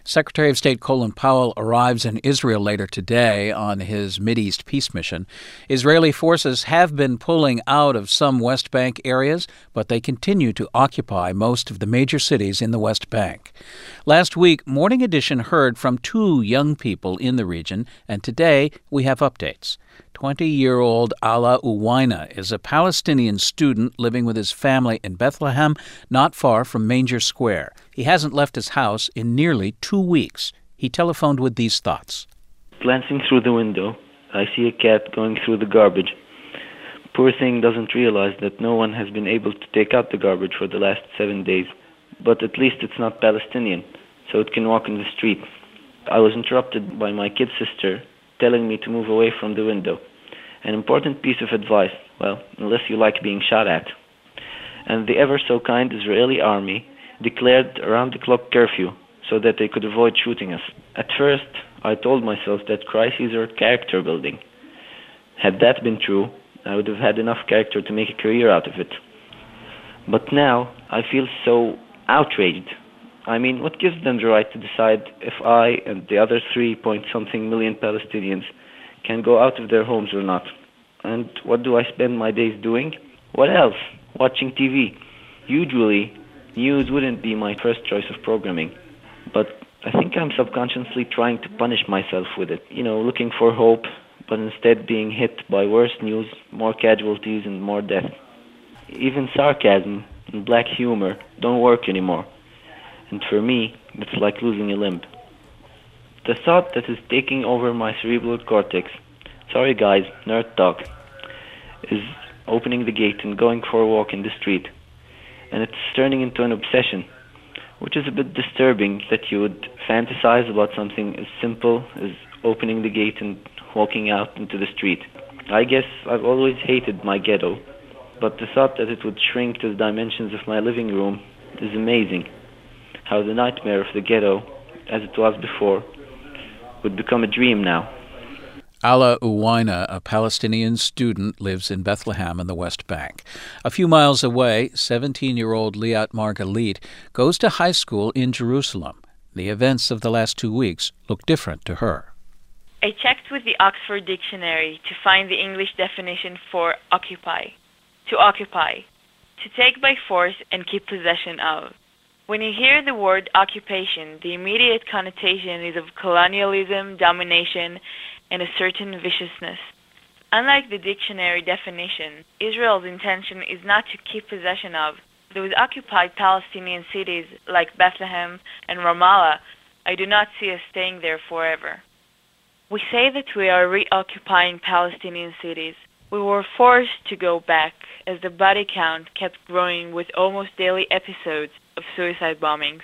Secretary of State Colin Powell arrives in Israel later today on his Mideast peace mission. Israeli forces have been pulling out of some West Bank areas, but they continue to occupy most of the major cities in the West Bank. Last week, Morning Edition heard from 2 young people in the region, and today we have updates. 20-year-old Alla Uwaina is a Palestinian student living with his family in Bethlehem, not far from Manger Square. He hasn't left his house in nearly 2 weeks. He telephoned with these thoughts. Glancing through the window, I see a cat going through the garbage. Poor thing doesn't realize that no one has been able to take out the garbage for the last 7 days. But at least it's not Palestinian, so it can walk in the street. I was interrupted by my kid sister telling me to move away from the window. An important piece of advice, well, unless you like being shot at. And the ever-so-kind Israeli army declared around-the-clock curfew so that they could avoid shooting us. At first, I told myself that crises are character building. Had that been true, I would have had enough character to make a career out of it. But now, I feel so outraged. I mean, what gives them the right to decide if I and the other 3-point-something million Palestinians can go out of their homes or not? And what do I spend my days doing? What else? Watching TV. Usually, news wouldn't be my first choice of programming. But I think I'm subconsciously trying to punish myself with it. Looking for hope, but instead being hit by worse news, more casualties, and more death. Even sarcasm and black humor don't work anymore. And for me, it's like losing a limb. The thought that is taking over my cerebral cortex, sorry guys, nerd talk, is opening the gate and going for a walk in the street. And it's turning into an obsession, which is a bit disturbing that you would fantasize about something as simple as opening the gate and walking out into the street. I guess I've always hated my ghetto, but the thought that it would shrink to the dimensions of my living room is amazing. How the nightmare of the ghetto, as it was before, would become a dream now. Alla Uwaina, a Palestinian student, lives in Bethlehem in the West Bank. A few miles away, 17-year-old Liat Margalit goes to high school in Jerusalem. The events of the last 2 weeks look different to her. I checked with the Oxford Dictionary to find the English definition for occupy. To occupy, to take by force and keep possession of. When you hear the word occupation, the immediate connotation is of colonialism, domination, and a certain viciousness. Unlike the dictionary definition, Israel's intention is not to keep possession of. Those occupied Palestinian cities like Bethlehem and Ramallah, I do not see us staying there forever. We say that we are reoccupying Palestinian cities. We were forced to go back as the body count kept growing with almost daily episodes of suicide bombings.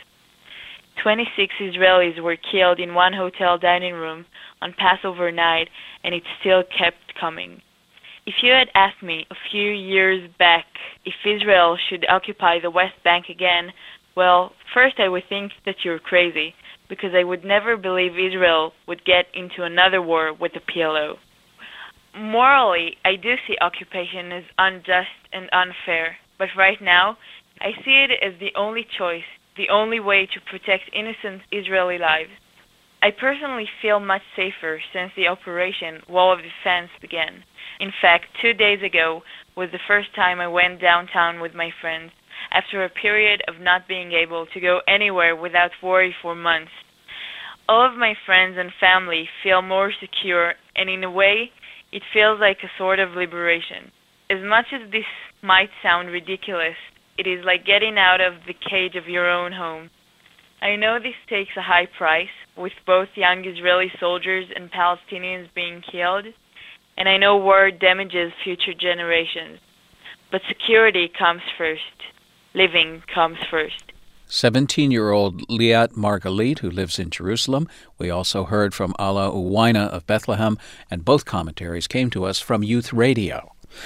26 Israelis were killed in one hotel dining room on Passover night, and it still kept coming. If you had asked me a few years back if Israel should occupy the West Bank again, well, first I would think that you're crazy, because I would never believe Israel would get into another war with the PLO. Morally, I do see occupation as unjust and unfair, but right now, I see it as the only choice, the only way to protect innocent Israeli lives. I personally feel much safer since the Operation Wall of Defense began. In fact, 2 days ago was the first time I went downtown with my friends, after a period of not being able to go anywhere without worry for months. All of my friends and family feel more secure, and in a way, it feels like a sort of liberation. As much as this might sound ridiculous, it is like getting out of the cage of your own home. I know this takes a high price, with both young Israeli soldiers and Palestinians being killed, and I know war damages future generations. But security comes first. Living comes first. 17-year-old Liat Margalit, who lives in Jerusalem. We also heard from Alla Uwaina of Bethlehem, and both commentaries came to us from Youth Radio.